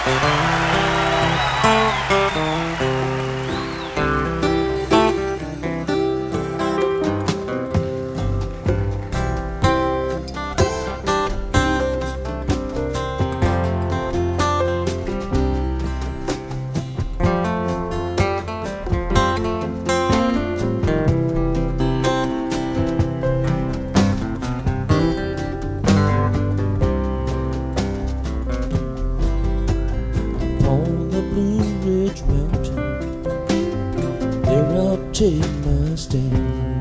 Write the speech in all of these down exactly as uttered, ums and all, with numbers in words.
Take my stand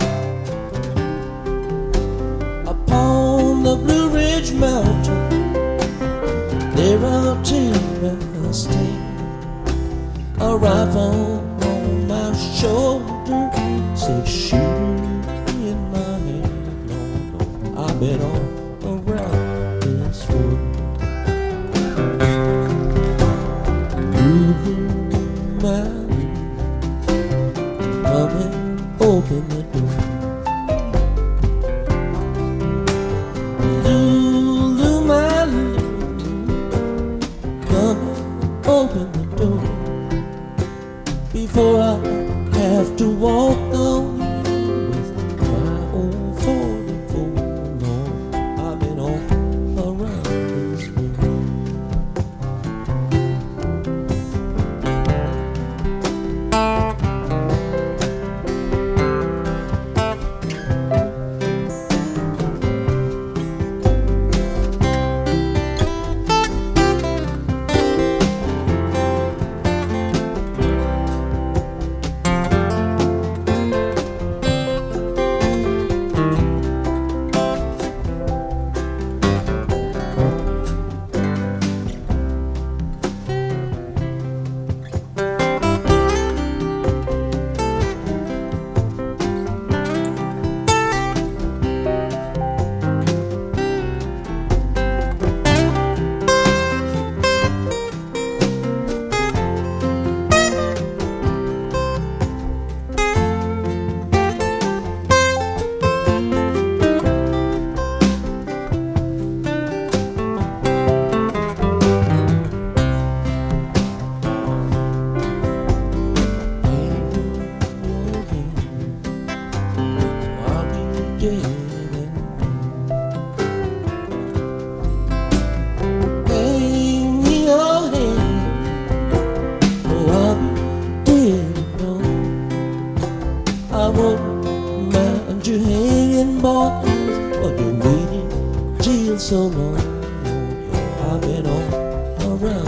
upon the Blue Ridge Mountain. There I'll take my stand. A rifle on my shoulder, six shooter in my hand. Lord, Lord, I've been all around this world. Ooh, my come and open the door. Lulu, my Lulu, come and open the door before I have to walk on with my old forty-four. Lord, I've been all around this world. I won't mind you hanging, boys, but you're waiting till so long. I've been all around